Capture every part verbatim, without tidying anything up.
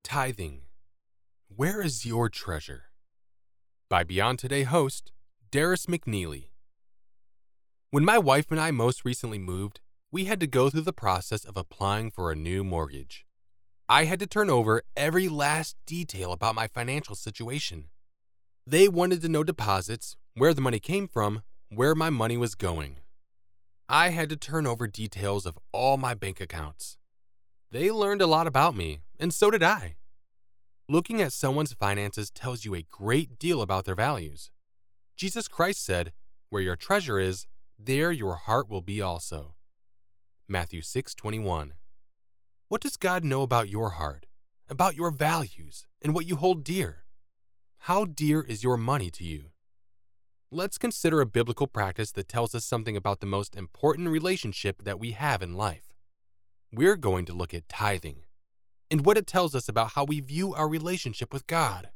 Tithing. Where is your treasure? By Beyond Today host, Darius McNeely. When my wife and I most recently moved, we had to go through the process of applying for a new mortgage. I had to turn over every last detail about my financial situation. They wanted to know deposits, where the money came from, where my money was going. I had to turn over details of all my bank accounts. They learned a lot about me, and so did I. Looking at someone's finances tells you a great deal about their values. Jesus Christ said, "Where your treasure is, there your heart will be also." Matthew six twenty-one. What does God know about your heart, about your values, and what you hold dear? How dear is your money to you? Let's consider a biblical practice that tells us something about the most important relationship that we have in life. We're going to look at tithing and what it tells us about how we view our relationship with God.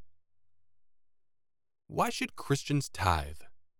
Why should Christians tithe?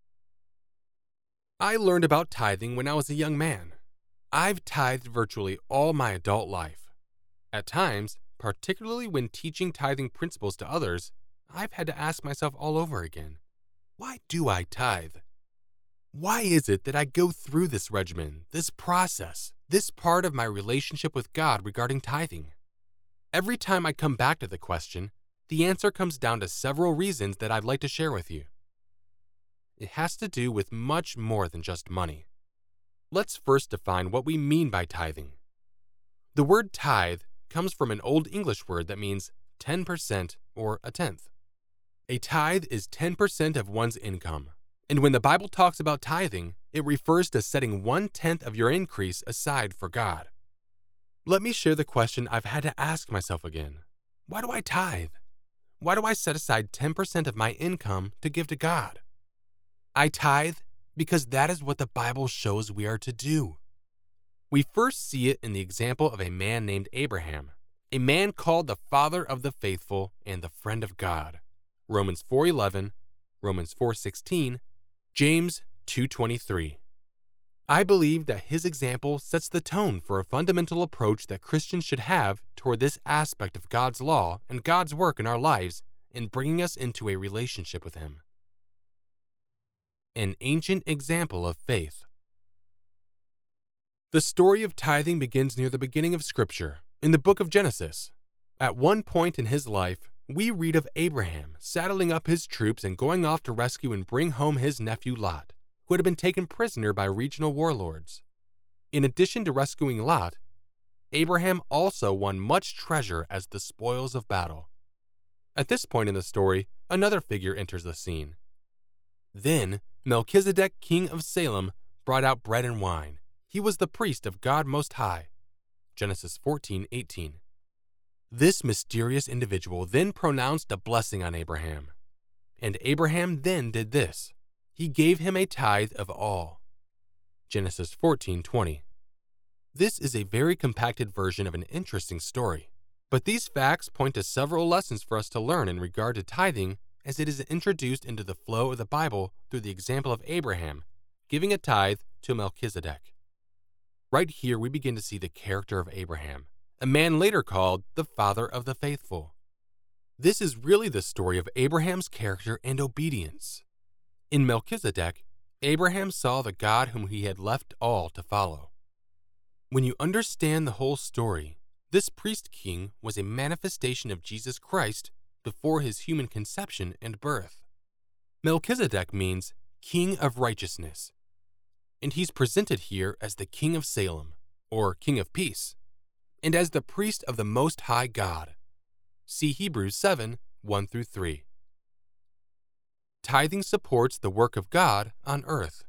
I learned about tithing when I was a young man. I've tithed virtually all my adult life. At times, particularly when teaching tithing principles to others, I've had to ask myself all over again, why do I tithe? Why is it that I go through this regimen, this process, this part of my relationship with God regarding tithing? Every time I come back to the question, the answer comes down to several reasons that I'd like to share with you. It has to do with much more than just money. Let's first define what we mean by tithing. The word tithe comes from an Old English word that means ten percent or a tenth. A tithe is ten percent of one's income, and when the Bible talks about tithing, it refers to setting one-tenth of your increase aside for God. Let me share the question I've had to ask myself again. Why do I tithe? Why do I set aside ten percent of my income to give to God? I tithe because that is what the Bible shows we are to do. We first see it in the example of a man named Abraham, a man called the father of the faithful and the friend of God. Romans four eleven, Romans four sixteen, James two twenty-three. I believe that his example sets the tone for a fundamental approach that Christians should have toward this aspect of God's law and God's work in our lives in bringing us into a relationship with Him. An ancient example of faith. The story of tithing begins near the beginning of Scripture, in the book of Genesis. At one point in his life, we read of Abraham saddling up his troops and going off to rescue and bring home his nephew Lot, who had been taken prisoner by regional warlords. In addition to rescuing Lot, Abraham also won much treasure as the spoils of battle. At this point in the story, another figure enters the scene. Then Melchizedek, king of Salem, brought out bread and wine. He was the priest of God Most High. Genesis fourteen eighteen. This mysterious individual then pronounced a blessing on Abraham. And Abraham then did this. He gave him a tithe of all. Genesis fourteen twenty. This is a very compacted version of an interesting story, but these facts point to several lessons for us to learn in regard to tithing as it is introduced into the flow of the Bible through the example of Abraham giving a tithe to Melchizedek. Right here we begin to see the character of Abraham, a man later called the father of the faithful. This is really the story of Abraham's character and obedience. In Melchizedek, Abraham saw the God whom he had left all to follow. When you understand the whole story, this priest king was a manifestation of Jesus Christ before his human conception and birth. Melchizedek means king of righteousness, and he's presented here as the king of Salem, or king of peace, and as the priest of the Most High God. See Hebrews seven, one through three. Tithing supports the work of God on earth.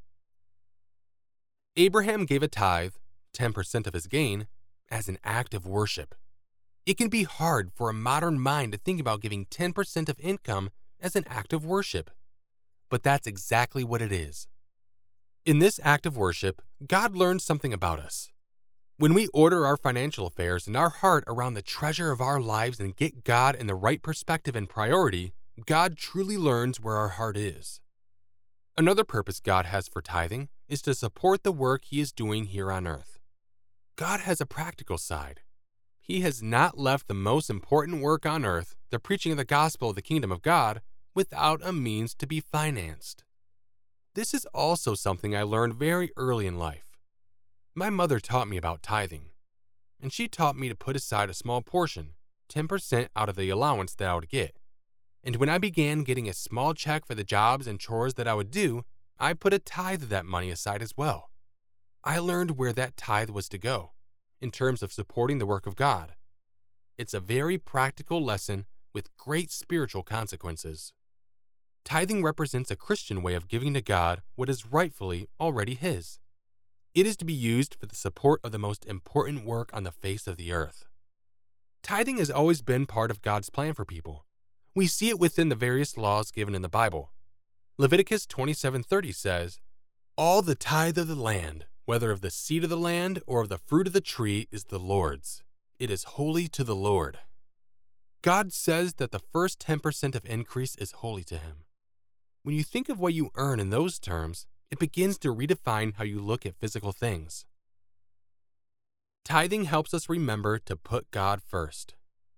Abraham gave a tithe, ten percent of his gain, as an act of worship. It can be hard for a modern mind to think about giving ten percent of income as an act of worship, but that's exactly what it is. In this act of worship, God learns something about us. When we order our financial affairs and our heart around the treasure of our lives and get God in the right perspective and priority, God truly learns where our heart is. Another purpose God has for tithing is to support the work He is doing here on earth. God has a practical side. He has not left the most important work on earth, the preaching of the gospel of the kingdom of God, without a means to be financed. This is also something I learned very early in life. My mother taught me about tithing, and she taught me to put aside a small portion, ten percent out of the allowance that I would get. And when I began getting a small check for the jobs and chores that I would do, I put a tithe of that money aside as well. I learned where that tithe was to go, in terms of supporting the work of God. It's a very practical lesson with great spiritual consequences. Tithing represents a Christian way of giving to God what is rightfully already His. It is to be used for the support of the most important work on the face of the earth. Tithing has always been part of God's plan for people. We see it within the various laws given in the Bible. Leviticus twenty-seven thirty says, "All the tithe of the land, whether of the seed of the land or of the fruit of the tree, is the Lord's. It is holy to the Lord." God says that the first ten percent of increase is holy to Him. When you think of what you earn in those terms, it begins to redefine how you look at physical things. Tithing helps us remember to put God first.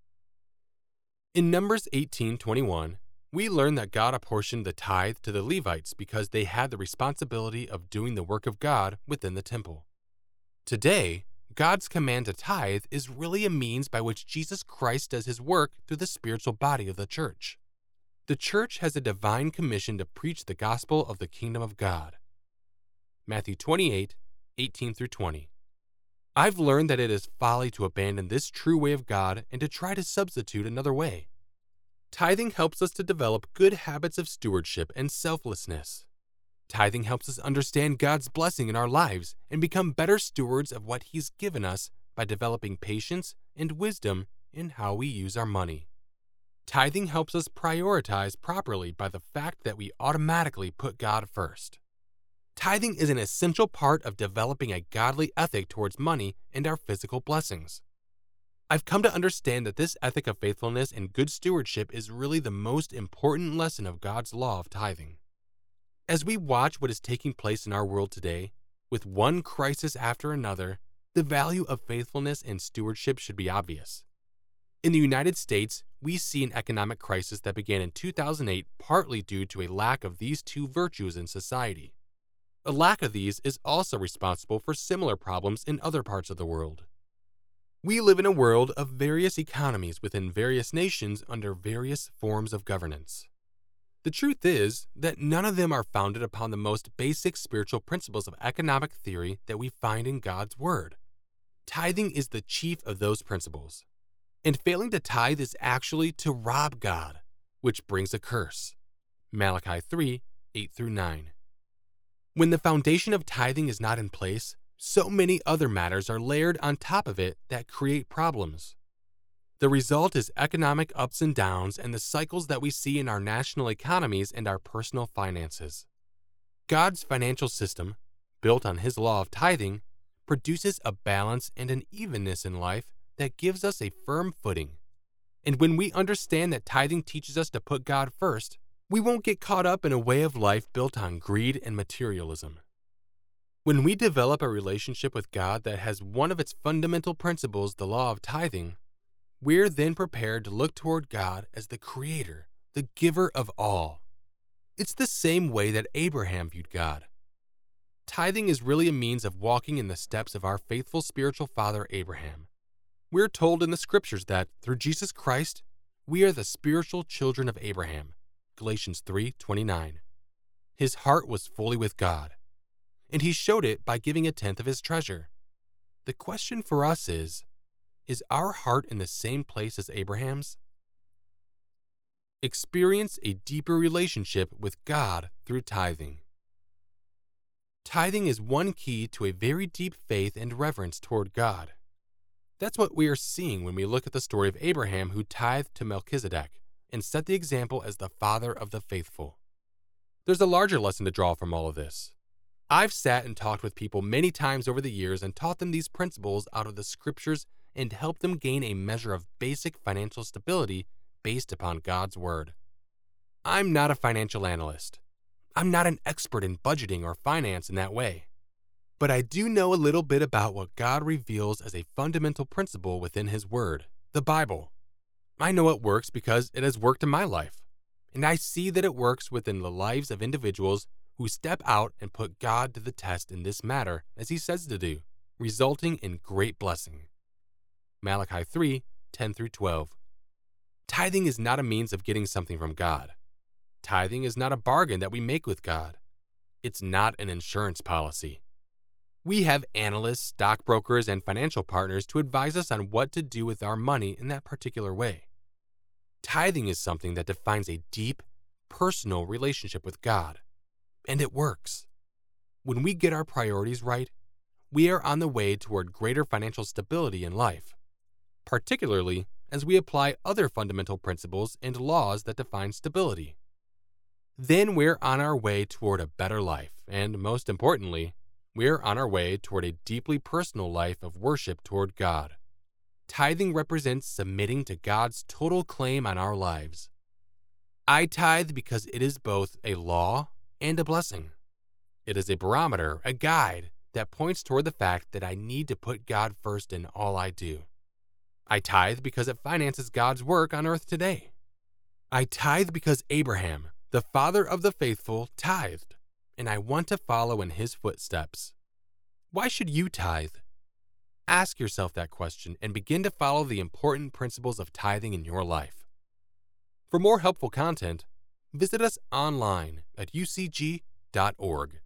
In Numbers eighteen twenty-one, we learn that God apportioned the tithe to the Levites because they had the responsibility of doing the work of God within the temple. Today, God's command to tithe is really a means by which Jesus Christ does His work through the spiritual body of the church. The church has a divine commission to preach the gospel of the kingdom of God. Matthew twenty-eight, eighteen through twenty. I've learned that it is folly to abandon this true way of God and to try to substitute another way. Tithing helps us to develop good habits of stewardship and selflessness. Tithing helps us understand God's blessing in our lives and become better stewards of what He's given us by developing patience and wisdom in how we use our money. Tithing helps us prioritize properly by the fact that we automatically put God first. Tithing is an essential part of developing a godly ethic towards money and our physical blessings. I've come to understand that this ethic of faithfulness and good stewardship is really the most important lesson of God's law of tithing. As we watch what is taking place in our world today, with one crisis after another, the value of faithfulness and stewardship should be obvious. In the United States, we see an economic crisis that began in two thousand eight partly due to a lack of these two virtues in society. A lack of these is also responsible for similar problems in other parts of the world. We live in a world of various economies within various nations under various forms of governance. The truth is that none of them are founded upon the most basic spiritual principles of economic theory that we find in God's Word. Tithing is the chief of those principles. And failing to tithe is actually to rob God, which brings a curse. Malachi three, eight through nine. When the foundation of tithing is not in place, so many other matters are layered on top of it that create problems. The result is economic ups and downs and the cycles that we see in our national economies and our personal finances. God's financial system, built on His law of tithing, produces a balance and an evenness in life that gives us a firm footing. And when we understand that tithing teaches us to put God first, we won't get caught up in a way of life built on greed and materialism. When we develop a relationship with God that has one of its fundamental principles, the law of tithing, we're then prepared to look toward God as the Creator, the giver of all. It's the same way that Abraham viewed God. Tithing is really a means of walking in the steps of our faithful spiritual father Abraham. We're told in the scriptures that, through Jesus Christ, we are the spiritual children of Abraham. Galatians three twenty-nine. His heart was fully with God, and he showed it by giving a tenth of his treasure. The question for us is, is our heart in the same place as Abraham's? Experience a deeper relationship with God through tithing. Tithing is one key to a very deep faith and reverence toward God. That's what we are seeing when we look at the story of Abraham, who tithed to Melchizedek and set the example as the father of the faithful. There's a larger lesson to draw from all of this. I've sat and talked with people many times over the years and taught them these principles out of the scriptures and helped them gain a measure of basic financial stability based upon God's Word. I'm not a financial analyst. I'm not an expert in budgeting or finance in that way. But I do know a little bit about what God reveals as a fundamental principle within His Word, the Bible. I know it works because it has worked in my life, and I see that it works within the lives of individuals who step out and put God to the test in this matter as He says to do, resulting in great blessing. Malachi three, ten through twelve. Tithing is not a means of getting something from God. Tithing is not a bargain that we make with God. It's not an insurance policy. We have analysts, stockbrokers, and financial partners to advise us on what to do with our money in that particular way. Tithing is something that defines a deep, personal relationship with God, and it works. When we get our priorities right, we are on the way toward greater financial stability in life, particularly as we apply other fundamental principles and laws that define stability. Then we're on our way toward a better life, and most importantly, we're on our way toward a deeply personal life of worship toward God. Tithing represents submitting to God's total claim on our lives. I tithe because it is both a law and a blessing. It is a barometer, a guide that points toward the fact that I need to put God first in all I do. I tithe because it finances God's work on earth today. I tithe because Abraham, the father of the faithful, tithed, and I want to follow in his footsteps. Why should you tithe? Ask yourself that question and begin to follow the important principles of tithing in your life. For more helpful content, visit us online at u c g dot org.